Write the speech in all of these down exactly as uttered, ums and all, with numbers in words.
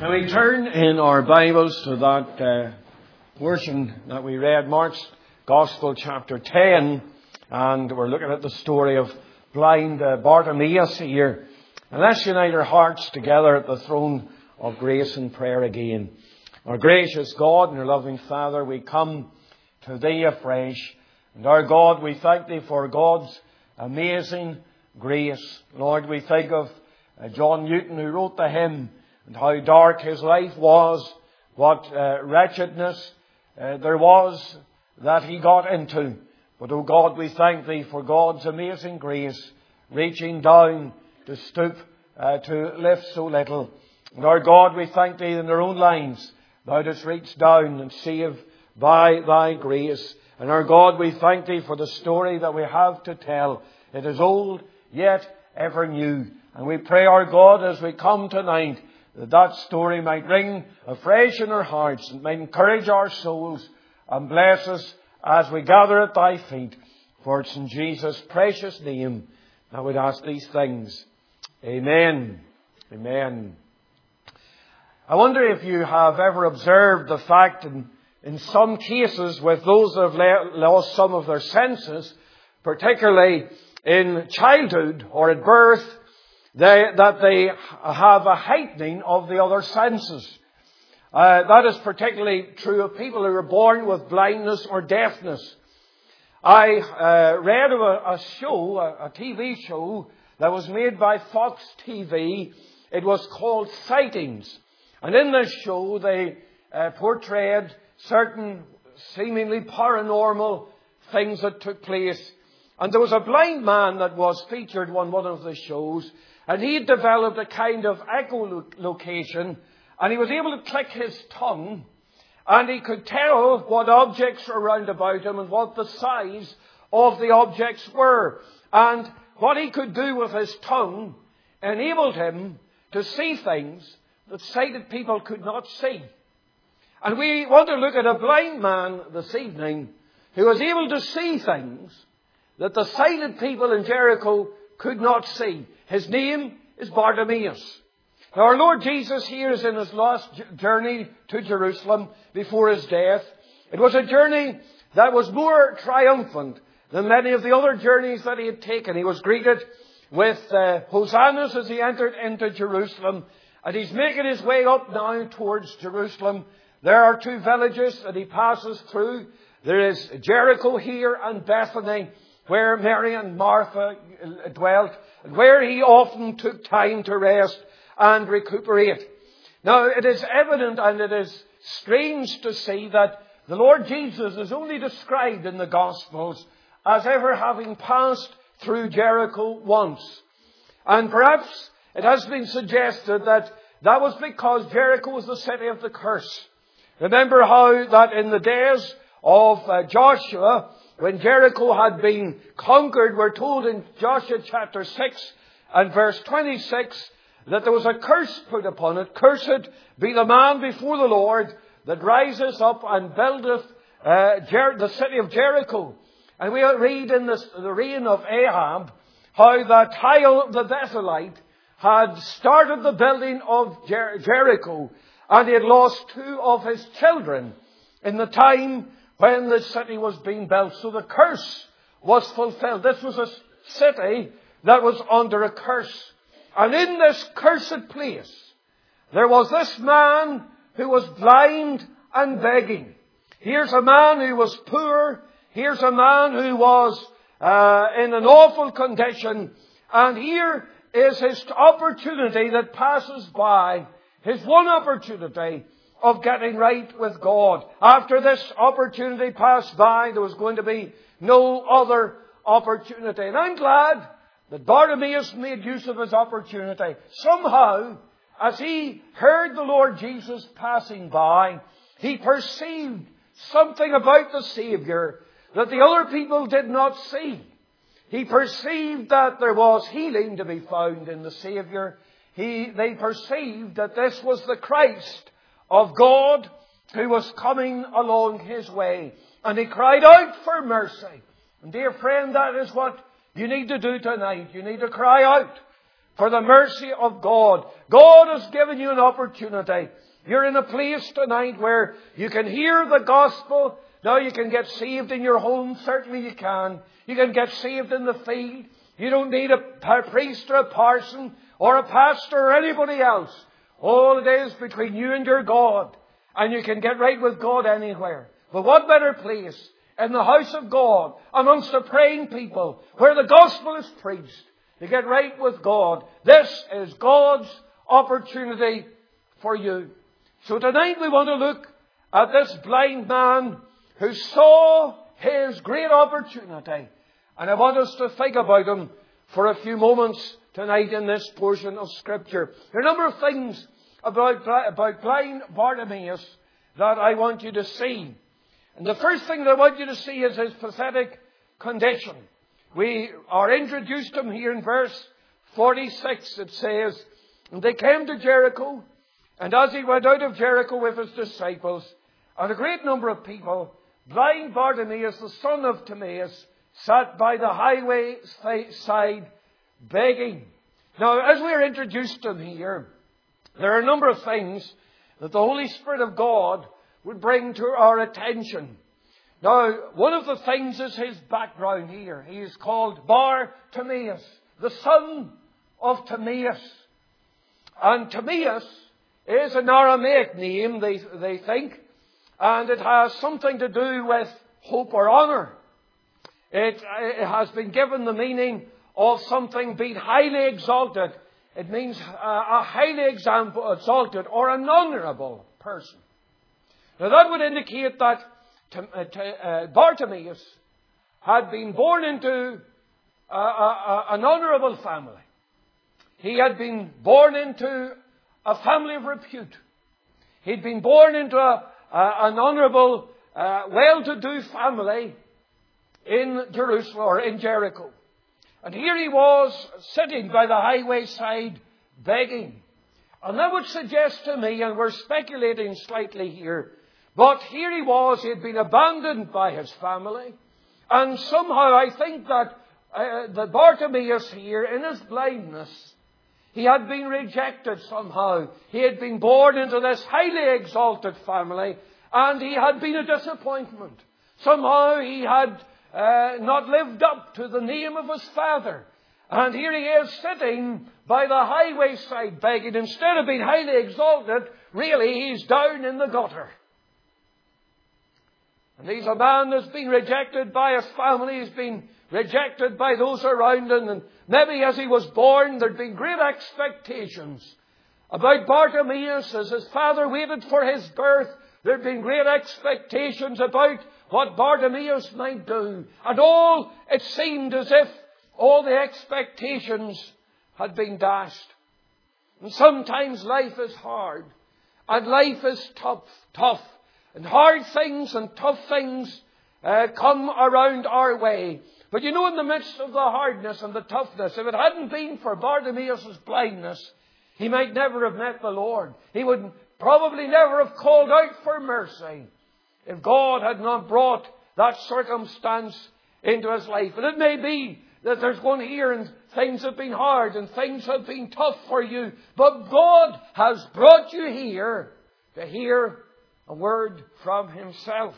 Can we turn in our Bibles to that uh, portion that we read, Mark's Gospel, chapter ten, and we're looking at the story of blind uh, Bartimaeus here. And let's unite our hearts together at the throne of grace and prayer again. Our gracious God and our loving Father, we come to Thee afresh. And our God, we thank Thee for God's amazing grace. Lord, we think of uh, John Newton, who wrote the hymn, and how dark his life was, what uh, wretchedness uh, there was that he got into. But, oh God, we thank Thee for God's amazing grace, reaching down to stoop uh, to lift so little. And our God, we thank Thee in our own lives, Thou dost reach down and save by Thy grace. And our God, we thank Thee for the story that we have to tell. It is old, yet ever new. And we pray, our God, as we come tonight, that that story might ring afresh in our hearts and might encourage our souls and bless us as we gather at Thy feet. For it's in Jesus' precious name I would ask these things. Amen. Amen. I wonder if you have ever observed the fact in, in some cases with those that have lost some of their senses, particularly in childhood or at birth, They, that they have a heightening of the other senses. Uh, that is particularly true of people who are born with blindness or deafness. I uh, read of a, a show, a, a T V show that was made by Fox T V. It was called Sightings. And in this show they uh, portrayed certain seemingly paranormal things that took place. And there was a blind man that was featured on one of the shows. And he had developed a kind of echolocation, and he was able to click his tongue, and he could tell what objects were around about him and what the size of the objects were. And what he could do with his tongue enabled him to see things that sighted people could not see. And we want to look at a blind man this evening who was able to see things that the sighted people in Jericho could not see. His name is Bartimaeus. Now, our Lord Jesus here is in his last journey to Jerusalem before his death. It was a journey that was more triumphant than many of the other journeys that he had taken. He was greeted with uh, hosannas as he entered into Jerusalem. And he's making his way up now towards Jerusalem. There are two villages that he passes through. There is Jericho here and Bethany, where Mary and Martha dwelt, and where he often took time to rest and recuperate. Now, it is evident and it is strange to see that the Lord Jesus is only described in the Gospels as ever having passed through Jericho once. And perhaps it has been suggested that that was because Jericho was the city of the curse. Remember how that in the days of uh, Joshua, when Jericho had been conquered, we're told in Joshua chapter six and verse twenty-six that there was a curse put upon it. Cursed be the man before the Lord that rises up and buildeth uh, Jer- the city of Jericho. And we read in this, the reign of Ahab how that Hiel the Bethelite had started the building of Jer- Jericho, and he had lost two of his children in the time when the city was being built. So the curse was fulfilled. This was a city that was under a curse. And in this cursed place, there was this man who was blind and begging. Here's a man who was poor. Here's a man who was uh, in an awful condition. And here is his opportunity that passes by. His one opportunity of getting right with God. After this opportunity passed by, there was going to be no other opportunity. And I'm glad that Bartimaeus made use of his opportunity. Somehow, as he heard the Lord Jesus passing by, he perceived something about the Saviour that the other people did not see. He perceived that there was healing to be found in the Saviour. He, they perceived that this was the Christ of God who was coming along his way. And he cried out for mercy. And dear friend, that is what you need to do tonight. You need to cry out for the mercy of God. God has given you an opportunity. You're in a place tonight where you can hear the gospel. Now you can get saved in your home. Certainly you can. You can get saved in the field. You don't need a priest or a parson or a pastor or anybody else. All it is between you and your God. And you can get right with God anywhere. But what better place in the house of God, amongst the praying people, where the gospel is preached, to get right with God. This is God's opportunity for you. So tonight we want to look at this blind man who saw his great opportunity. And I want us to think about him for a few moments tonight in this portion of Scripture. There are a number of things about, about blind Bartimaeus that I want you to see. And the first thing that I want you to see is his pathetic condition. We are introduced to him here in verse forty-six. It says, "And they came to Jericho, and as he went out of Jericho with his disciples, and a great number of people, blind Bartimaeus, the son of Timaeus, sat by the highway side begging." Now, as we are introduced to him here, there are a number of things that the Holy Spirit of God would bring to our attention. Now, one of the things is his background here. He is called Bartimaeus, the son of Timaeus. And Timaeus is an Aramaic name, they, they think, and it has something to do with hope or honour. It, it has been given the meaning of something being highly exalted. It means a, a highly exalted or an honourable person. Now that would indicate that uh, Bartimaeus had been born into a, a, an honourable family. He had been born into a family of repute. He'd been born into a, a, an honourable, uh, well-to-do family in Jerusalem or in Jericho. And here he was sitting by the highway side begging. And that would suggest to me, and we're speculating slightly here, but here he was, he had been abandoned by his family. And somehow I think that, uh, that Bartimaeus here, in his blindness, he had been rejected somehow. He had been born into this highly exalted family, and he had been a disappointment. Somehow he had uh, not lived up to the name of his father. And here he is sitting by the highway side begging. Instead of being highly exalted, really he's down in the gutter. And he's a man that's been rejected by his family. He's been rejected by those around him. And maybe as he was born, there'd been great expectations about Bartimaeus. As his father waited for his birth, there'd been great expectations about what Bartimaeus might do. And all, it seemed as if all the expectations had been dashed. And sometimes life is hard. And life is tough, tough. And hard things and tough things uh, come around our way. But you know, in the midst of the hardness and the toughness, if it hadn't been for Bartimaeus' blindness, he might never have met the Lord. He would probably never have called out for mercy if God had not brought that circumstance into his life. And it may be that there's one here and things have been hard and things have been tough for you. But God has brought you here to hear a word from himself.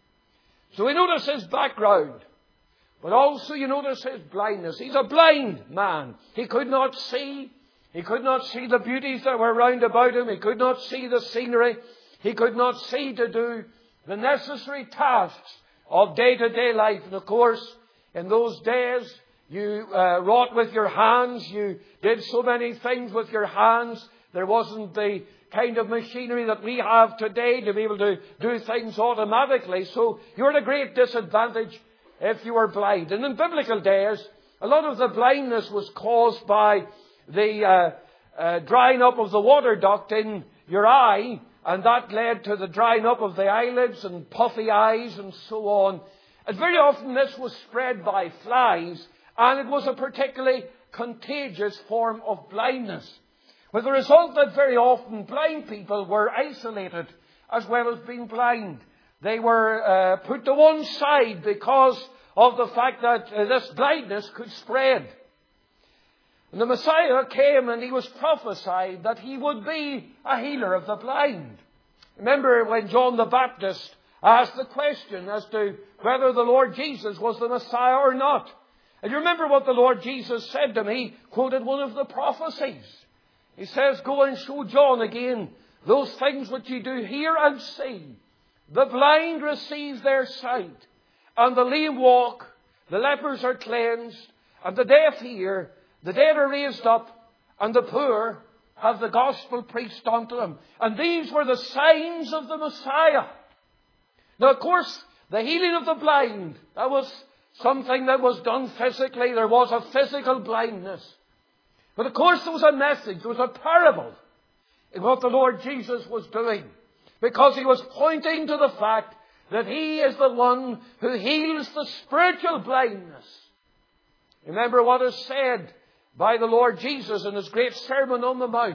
So we notice his background. But also you notice his blindness. He's a blind man. He could not see. He could not see the beauties that were round about him. He could not see the scenery. He could not see to do the necessary tasks of day-to-day life. And of course, in those days, you uh, wrought with your hands. You did so many things with your hands. There wasn't the kind of machinery that we have today to be able to do things automatically. So you're at a great disadvantage if you were blind. And in biblical days, a lot of the blindness was caused by the uh, uh, drying up of the water duct in your eye. And that led to the drying up of the eyelids and puffy eyes and so on. And very often this was spread by flies. And it was a particularly contagious form of blindness. With the result that very often blind people were isolated as well as being blind. They were uh, put to one side because of the fact that uh, this blindness could spread. And the Messiah came and he was prophesied that he would be a healer of the blind. Remember when John the Baptist asked the question as to whether the Lord Jesus was the Messiah or not. And you remember what the Lord Jesus said to him? He quoted one of the prophecies. He says, "Go and show John again those things which you do hear and see. The blind receive their sight, and the lame walk, the lepers are cleansed, and the deaf hear, the dead are raised up, and the poor have the gospel preached unto them." And these were the signs of the Messiah. Now, of course, the healing of the blind, that was something that was done physically. There was a physical blindness. But of course, there was a message, there was a parable in what the Lord Jesus was doing. Because he was pointing to the fact that he is the one who heals the spiritual blindness. Remember what is said by the Lord Jesus in his great Sermon on the Mount.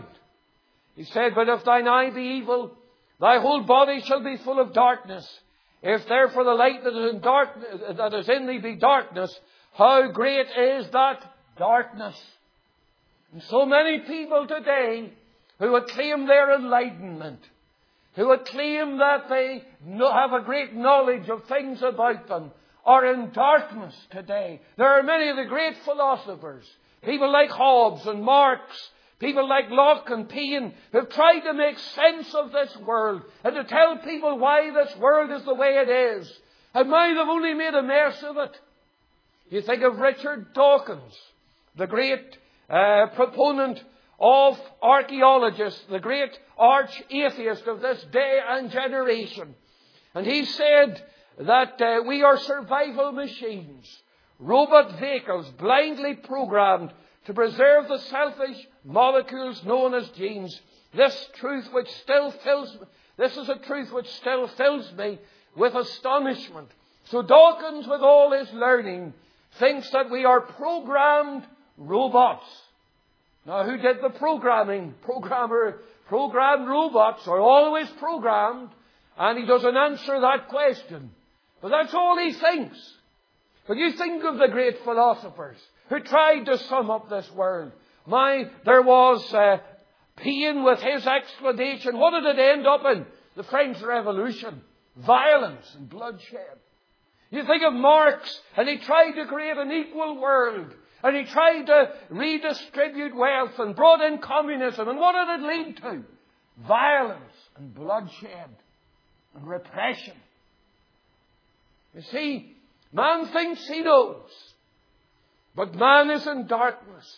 He said, "But if thine eye be evil, thy whole body shall be full of darkness. If therefore the light that is in darkness, that is in thee be darkness, how great is that darkness?" And so many people today who would claim their enlightenment, who would claim that they have a great knowledge of things about them, are in darkness today. There are many of the great philosophers, people like Hobbes and Marx, people like Locke and Paine, who have tried to make sense of this world and to tell people why this world is the way it is. And now they've only made a mess of it. You think of Richard Dawkins, the great uh, proponent of archaeologists, the great arch-atheist of this day and generation. And he said that uh, we are survival machines, robot vehicles blindly programmed to preserve the selfish molecules known as genes. This truth which still fills me, this is a truth which still fills me with astonishment. So Dawkins, with all his learning, thinks that we are programmed robots. Now, who did the programming? Programmer, programmed robots are always programmed, and he doesn't answer that question. But that's all he thinks. But you think of the great philosophers who tried to sum up this world. My, there was uh, Paine with his explanation. What did it end up in? The French Revolution. Violence and bloodshed. You think of Marx, and he tried to create an equal world. And he tried to redistribute wealth and brought in communism. And what did it lead to? Violence and bloodshed and repression. You see, man thinks he knows. But man is in darkness.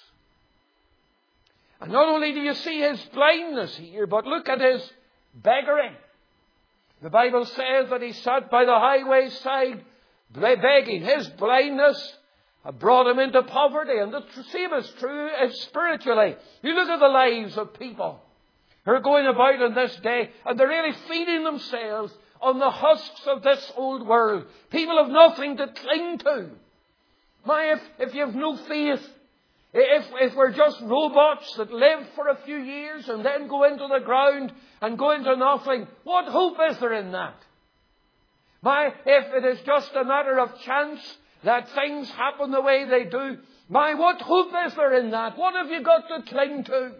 And not only do you see his blindness here, but look at his beggary. The Bible says that he sat by the highway side begging. His blindness brought him into poverty. And the same is true spiritually. You look at the lives of people who are going about in this day, and they're really feeding themselves on the husks of this old world. People have nothing to cling to. My, if, if you have no faith, if, if we're just robots that live for a few years and then go into the ground and go into nothing, what hope is there in that? My, if it is just a matter of chance that things happen the way they do, my, what hope is there in that? What have you got to cling to?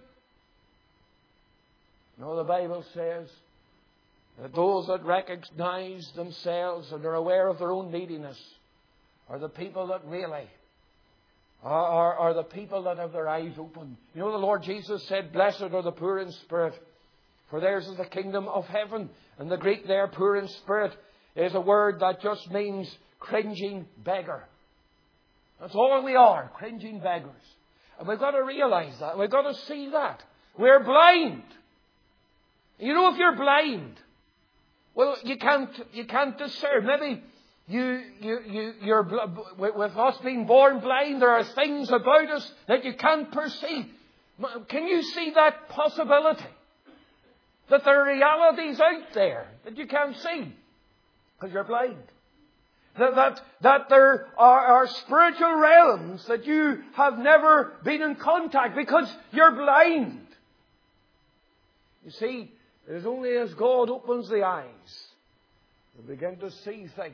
No, the Bible says that those that recognize themselves and are aware of their own neediness are the people that really are, are, are the people that have their eyes open. You know, the Lord Jesus said, "Blessed are the poor in spirit, for theirs is the kingdom of heaven." And the Greek there, poor in spirit, is a word that just means cringing beggar. That's all we are, cringing beggars. And we've got to realize that. We've got to see that. We're blind. You know, if you're blind, well, you can't, you can't discern. Maybe you, you, you, you're, with us being born blind, there are things about us that you can't perceive. Can you see that possibility? That there are realities out there that you can't see because you're blind. That, that, that there are, are spiritual realms that you have never been in contact because you're blind. You see, it is only as God opens the eyes we begin to see things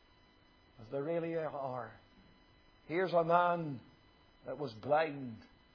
as they really are. Here's a man that was blind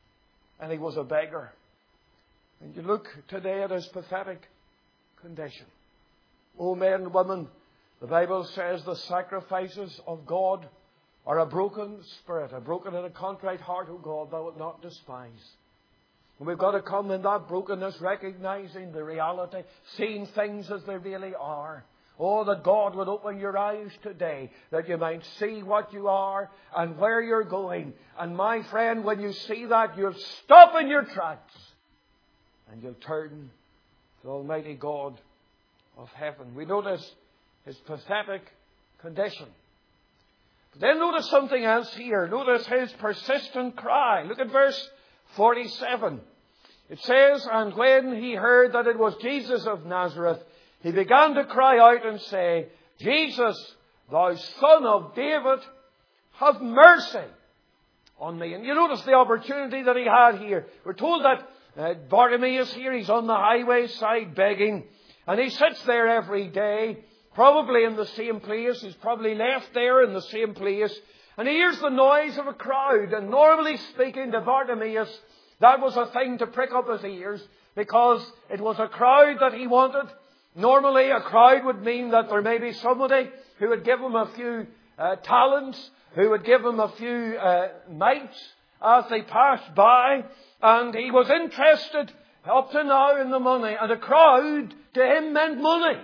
and he was a beggar. And you look today at his pathetic condition. Oh, men and women, the Bible says the sacrifices of God are a broken spirit, a broken and a contrite heart, O God, thou wilt not despise. And we've got to come in that brokenness, recognizing the reality, seeing things as they really are. Oh, that God would open your eyes today, that you might see what you are and where you're going. And my friend, when you see that, you'll stop in your tracks and you'll turn to Almighty God of heaven. We notice his pathetic condition. But then notice something else here. Notice his persistent cry. Look at verse forty-seven. It says, and when he heard that it was Jesus of Nazareth, he began to cry out and say, Jesus, thou Son of David, have mercy on me. And you notice the opportunity that he had here. We're told that uh, Bartimaeus here, he's on the highway side begging. And he sits there every day, probably in the same place. He's probably left there in the same place. And he hears the noise of a crowd. And normally speaking to Bartimaeus, that was a thing to prick up his ears, because it was a crowd that he wanted. Normally a crowd would mean that there may be somebody who would give him a few uh, talents, who would give him a few uh, mites as they passed by. And he was interested up to now in the money. And a crowd to him meant money.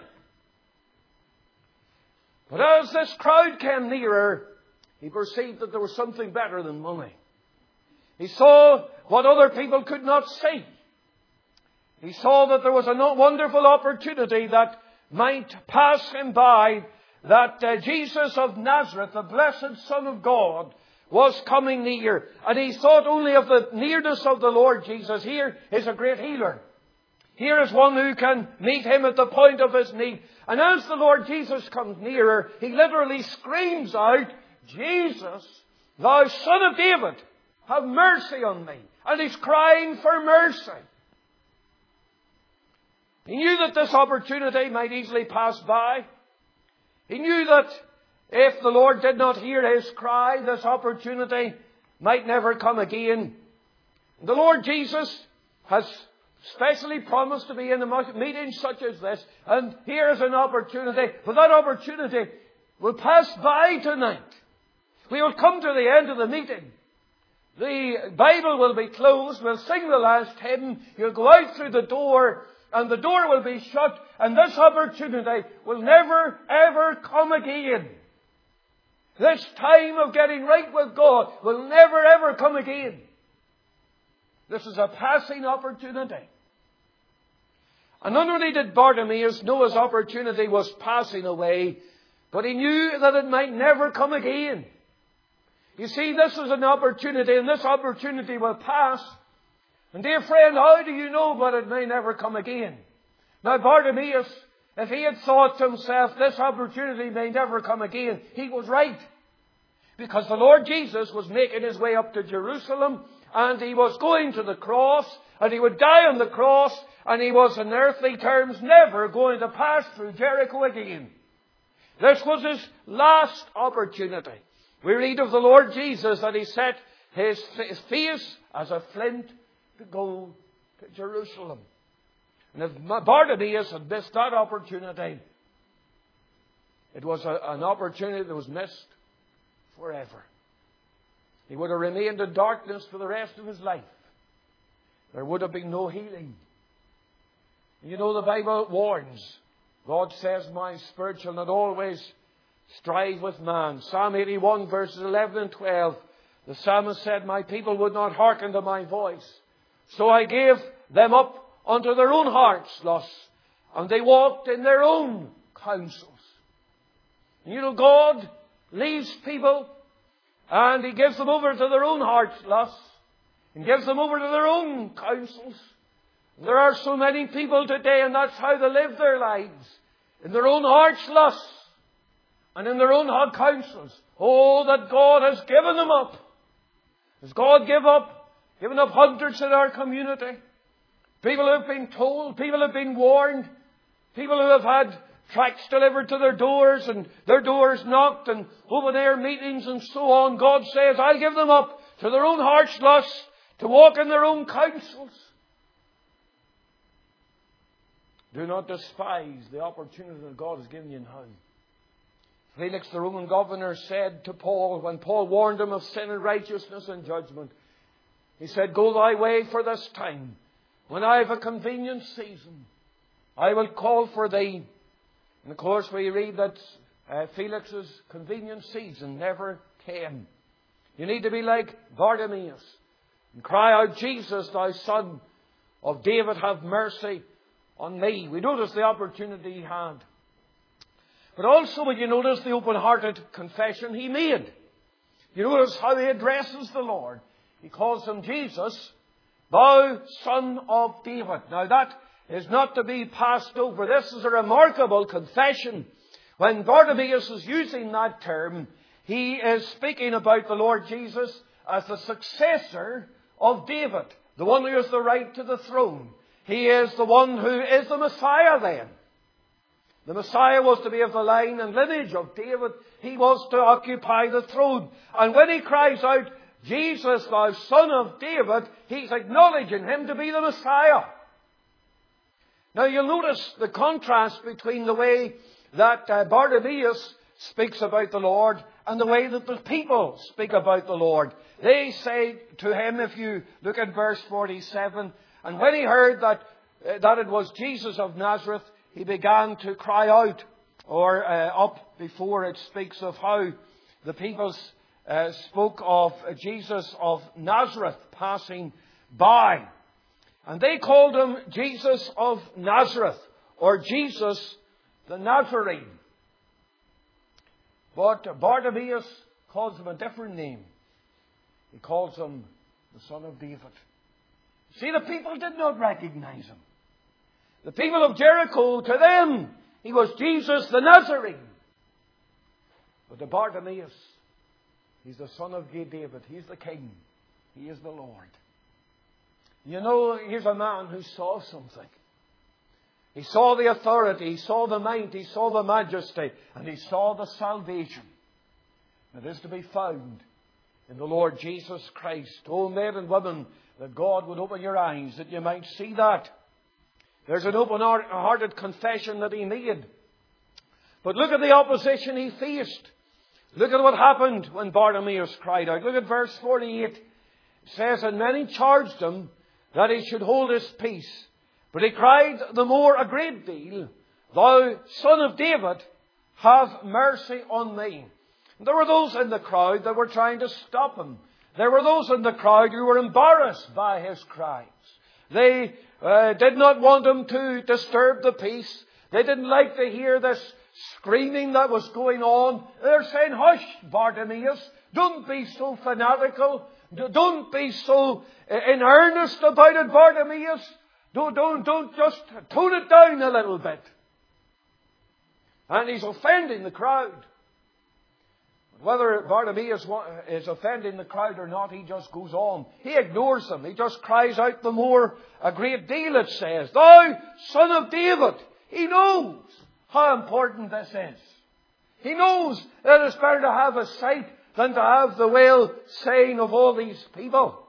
But as this crowd came nearer, he perceived that there was something better than money. He saw what other people could not see. He saw that there was a wonderful opportunity that might pass him by, that uh, Jesus of Nazareth, the blessed Son of God, was coming near. And he thought only of the nearness of the Lord Jesus. Here is a great healer. Here is one who can meet him at the point of his need. And as the Lord Jesus comes nearer, he literally screams out, Jesus, thou Son of David, have mercy on me. And he's crying for mercy. He knew that this opportunity might easily pass by. He knew that if the Lord did not hear his cry, this opportunity might never come again. The Lord Jesus has specially promised to be in a meeting such as this. And here is an opportunity. But that opportunity will pass by tonight. We will come to the end of the meeting. The Bible will be closed. We'll sing the last hymn. You'll go out through the door, and the door will be shut, and this opportunity will never, ever come again. This time of getting right with God will never, ever come again. This is a passing opportunity. And not only did Bartimaeus know his opportunity was passing away, but he knew that it might never come again. You see, this is an opportunity, and this opportunity will pass. And dear friend, how do you know but it may never come again? Now Bartimaeus, if he had thought to himself, this opportunity may never come again, he was right. Because the Lord Jesus was making his way up to Jerusalem, and he was going to the cross, and he would die on the cross, and he was in earthly terms never going to pass through Jericho again. This was his last opportunity. We read of the Lord Jesus that he set his face as a flint to go to Jerusalem. And if Bartimaeus had missed that opportunity, it was a, an opportunity that was missed forever. He would have remained in darkness for the rest of his life. There would have been no healing. You know, the Bible warns. God says, my spirit shall not always strive with man. Psalm eighty-one verses eleven and twelve. The psalmist said, my people would not hearken to my voice. So I gave them up unto their own hearts' lusts, and they walked in their own counsels. You know, God leaves people, and He gives them over to their own hearts' lusts, and gives them over to their own counsels. There are so many people today, and that's how they live their lives, in their own hearts' lusts, and in their own hard counsels. Oh, that God has given them up. Has God give up, given up hundreds in our community? People who have been told, people who have been warned, people who have had tracts delivered to their doors and their doors knocked and open air meetings and so on. God says, I'll give them up to their own heart's lust, to walk in their own counsels. Do not despise the opportunity that God has given you now. Felix, the Roman governor, said to Paul, when Paul warned him of sin and righteousness and judgment, he said, "Go thy way for this time. When I have a convenient season, I will call for thee." And of course we read that uh, Felix's convenient season never came. You need to be like Bartimaeus and cry out, "Jesus, thou son of David, have mercy on me." We notice the opportunity he had. But also, when you notice the open-hearted confession he made, you notice how he addresses the Lord. He calls him Jesus, "Thou son of David." Now that is not to be passed over. This is a remarkable confession. When Bartimaeus is using that term, he is speaking about the Lord Jesus as the successor of David, the one who has the right to the throne. He is the one who is the Messiah then. The Messiah was to be of the line and lineage of David. He was to occupy the throne. And when he cries out, "Jesus, thou son of David," he's acknowledging him to be the Messiah. Now you'll notice the contrast between the way that uh, Bartimaeus speaks about the Lord and the way that the people speak about the Lord. They say to him, if you look at verse forty-seven, "And when he heard that, uh, that it was Jesus of Nazareth, he began to cry out," or uh, up before it speaks of how the people uh, spoke of Jesus of Nazareth passing by. And they called him Jesus of Nazareth, or Jesus the Nazarene. But Bartimaeus calls him a different name. He calls him the Son of David. See, the people did not recognize him. The people of Jericho, to them, he was Jesus the Nazarene. But to Bartimaeus, he's the son of David. He's the King. He is the Lord. You know, here's a man who saw something. He saw the authority, he saw the might, he saw the majesty, and he saw the salvation that is to be found in the Lord Jesus Christ. Oh, men and women, that God would open your eyes that you might see that. There's an open-hearted confession that he made. But look at the opposition he faced. Look at what happened when Bartimaeus cried out. Look at verse forty-eight. It says, "And many charged him that he should hold his peace. But he cried the more a great deal, 'Thou son of David, have mercy on me.'" And there were those in the crowd that were trying to stop him. There were those in the crowd who were embarrassed by his cries. They uh, did not want him to disturb the peace. They didn't like to hear this screaming that was going on. They're saying, "Hush, Bartimaeus, don't be so fanatical. Don't be so in earnest about it, Bartimaeus. Don't, don't, don't just tone it down a little bit." And he's offending the crowd. Whether Bartimaeus is offending the crowd or not, he just goes on. He ignores them. He just cries out the more a great deal, it says, "Thou son of David." He knows how important this is. He knows that it's better to have a sight than to have the well-saying of all these people.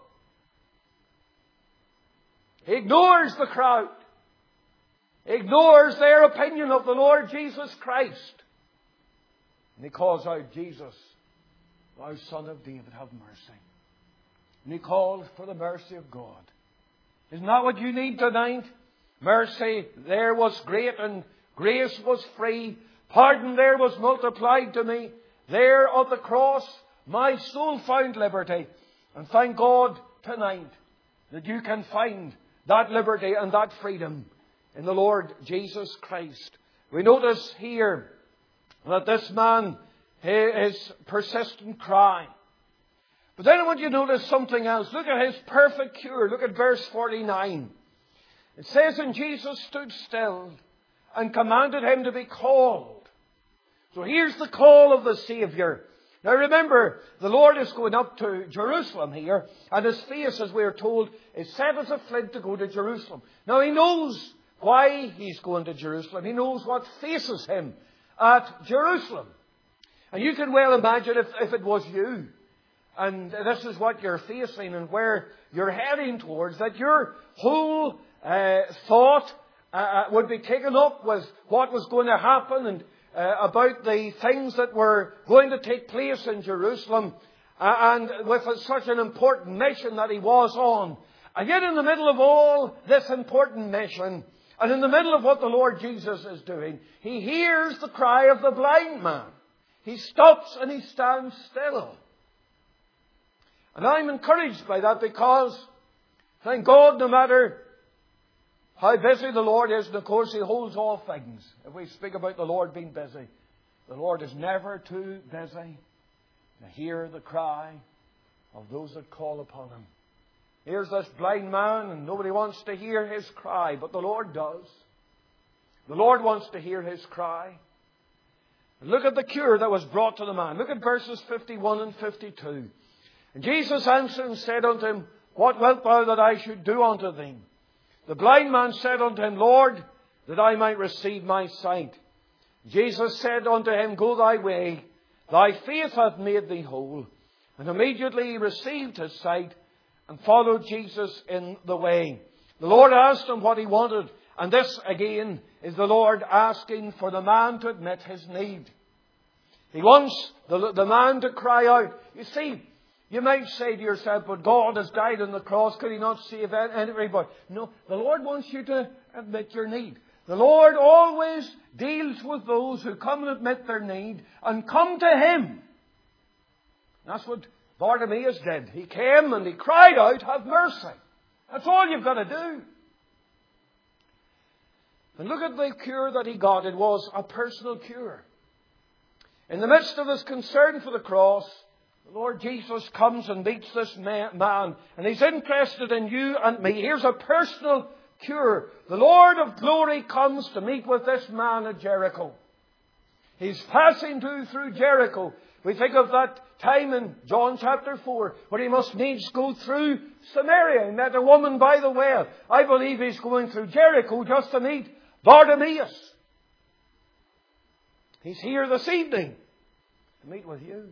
He ignores the crowd. He ignores their opinion of the Lord Jesus Christ. And he calls out, "Jesus, thou son of David, have mercy." And he calls for the mercy of God. Isn't that what you need tonight? Mercy there was great and grace was free. Pardon there was multiplied to me. There on the cross my soul found liberty. And thank God tonight that you can find that liberty and that freedom in the Lord Jesus Christ. We notice here that this man, his persistent cry. But then I want you to notice something else. Look at his perfect cure. Look at verse forty-nine. It says, "And Jesus stood still and commanded him to be called." So here's the call of the Saviour. Now remember, the Lord is going up to Jerusalem here, and his face, as we are told, is set as a flint to go to Jerusalem. Now he knows why he's going to Jerusalem. He knows what faces him at Jerusalem. And you can well imagine if, if it was you, and this is what you're facing and where you're heading towards, that your whole uh, thought uh, would be taken up with what was going to happen and uh, about the things that were going to take place in Jerusalem, uh, and with such an important mission that he was on. And yet in the middle of all this important mission, and in the middle of what the Lord Jesus is doing, he hears the cry of the blind man. He stops and he stands still. And I'm encouraged by that, because, thank God, no matter how busy the Lord is, and of course He holds all things. If we speak about the Lord being busy, the Lord is never too busy to hear the cry of those that call upon Him. Here's this blind man, and nobody wants to hear his cry, but the Lord does. The Lord wants to hear his cry. And look at the cure that was brought to the man. Look at verses fifty-one and fifty-two. And Jesus answered and said unto him, What wilt thou that I should do unto thee? The blind man said unto him, Lord, that I might receive my sight. Jesus said unto him, Go thy way, thy faith hath made thee whole. And immediately he received his sight, and followed Jesus in the way. The Lord asked him what he wanted. And this, again, is the Lord asking for the man to admit his need. He wants the, the man to cry out. You see, you might say to yourself, but God has died on the cross. Could He not save everybody? No, the Lord wants you to admit your need. The Lord always deals with those who come and admit their need and come to Him. That's what Bartimaeus did. He came and he cried out, Have mercy. That's all you've got to do. And look at the cure that he got. It was a personal cure. In the midst of his concern for the cross, the Lord Jesus comes and meets this man. And He's interested in you and me. Here's a personal cure. The Lord of glory comes to meet with this man at Jericho. He's passing through, through Jericho. We think of that time in John chapter four where he must needs go through Samaria. He met a woman by the well. I believe he's going through Jericho just to meet Bartimaeus. He's here this evening to meet with you.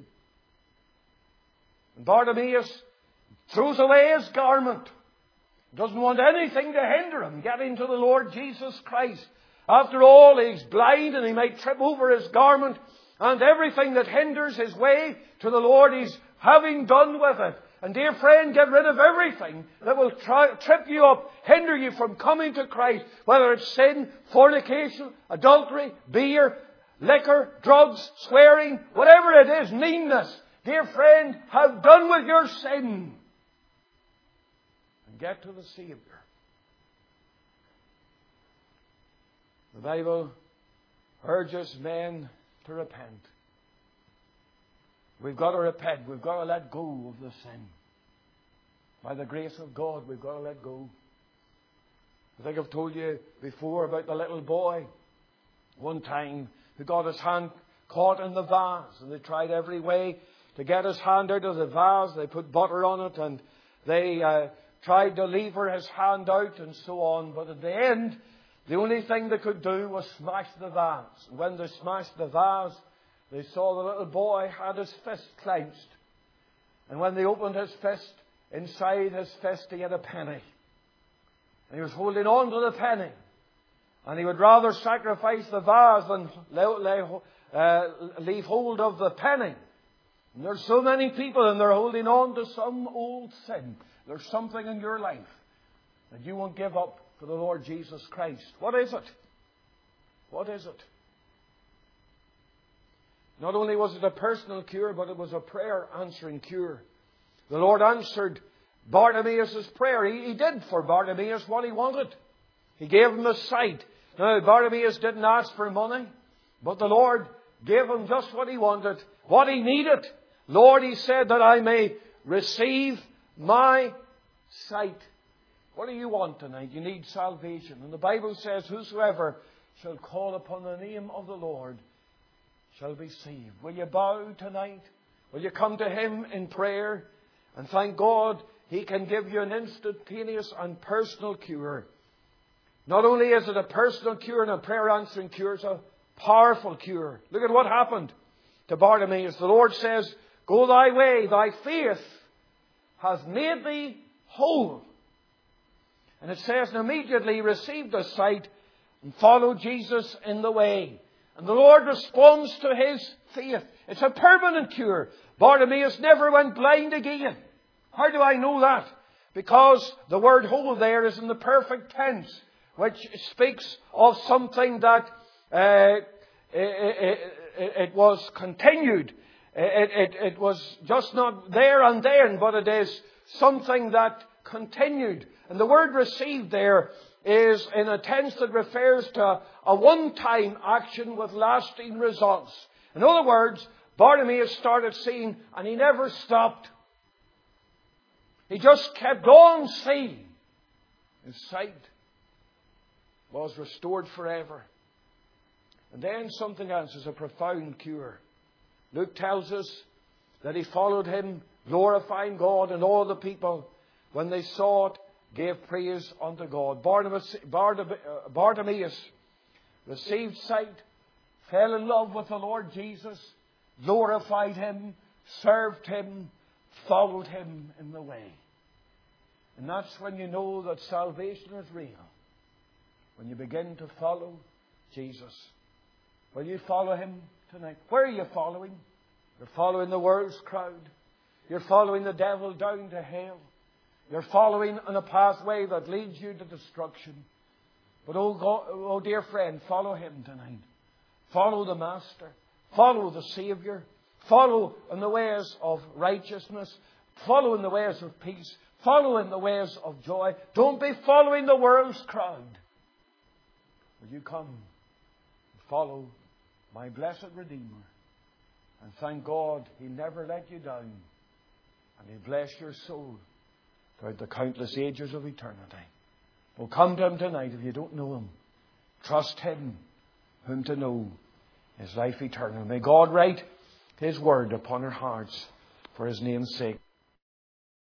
And Bartimaeus throws away his garment. Doesn't want anything to hinder him getting to the Lord Jesus Christ. After all, he's blind and he might trip over his garment. And everything that hinders his way to the Lord, he's having done with it. And dear friend, get rid of everything that will try, trip you up, hinder you from coming to Christ. Whether it's sin, fornication, adultery, beer, liquor, drugs, swearing, whatever it is, meanness. Dear friend, have done with your sin. And get to the Savior. The Bible urges men to repent. We've got to repent. We've got to let go of the sin. By the grace of God, we've got to let go. I think I've told you before about the little boy one time who got his hand caught in the vase, and they tried every way to get his hand out of the vase. They put butter on it, and they uh, tried to lever his hand out and so on. But at the end, the only thing they could do was smash the vase. And when they smashed the vase, they saw the little boy had his fist clenched. And when they opened his fist, inside his fist he had a penny. And he was holding on to the penny. And he would rather sacrifice the vase than uh, leave hold of the penny. And there's so many people, and they're holding on to some old sin. There's something in your life that you won't give up for the Lord Jesus Christ. What is it? What is it? Not only was it a personal cure, but it was a prayer answering cure. The Lord answered Bartimaeus' prayer. He, he did for Bartimaeus what he wanted. He gave him his sight. Now, Bartimaeus didn't ask for money, but the Lord gave him just what he wanted, what he needed. Lord, he said, that I may receive my sight. What do you want tonight? You need salvation. And the Bible says, whosoever shall call upon the name of the Lord shall be saved. Will you bow tonight? Will you come to Him in prayer? And thank God He can give you an instantaneous and personal cure. Not only is it a personal cure and a prayer answering cure, it's a powerful cure. Look at what happened to Bartimaeus. The Lord says, Go thy way, thy faith has made thee whole. And it says, and immediately he received his sight and followed Jesus in the way. And the Lord responds to his faith. It's a permanent cure. Bartimaeus never went blind again. How do I know that? Because the word whole there is in the perfect tense, which speaks of something that uh, it, it, it was continued. It, it, it was just not there and then, but it is something that continued. And the word received there is in a tense that refers to a one-time action with lasting results. In other words, Bartimaeus started seeing and he never stopped. He just kept on seeing. His sight was restored forever. And then something else is a profound cure. Luke tells us that he followed him, glorifying God, and all the people, when they saw it, gave praise unto God. Bartimaeus, Bartimaeus received sight, fell in love with the Lord Jesus, glorified him, served him, followed him in the way. And that's when you know that salvation is real. When you begin to follow Jesus. Will you follow him tonight? Where are you following? You're following the world's crowd. You're following the devil down to hell. You're following on a pathway that leads you to destruction. But oh, God, oh dear friend, follow him tonight. Follow the Master. Follow the Saviour. Follow in the ways of righteousness. Follow in the ways of peace. Follow in the ways of joy. Don't be following the world's crowd. Will you come and follow my blessed Redeemer? And thank God He never let you down. And He bless your soul throughout the countless ages of eternity. Well, come to Him tonight if you don't know Him. Trust Him, whom to know is life eternal. May God write His word upon our hearts for His name's sake.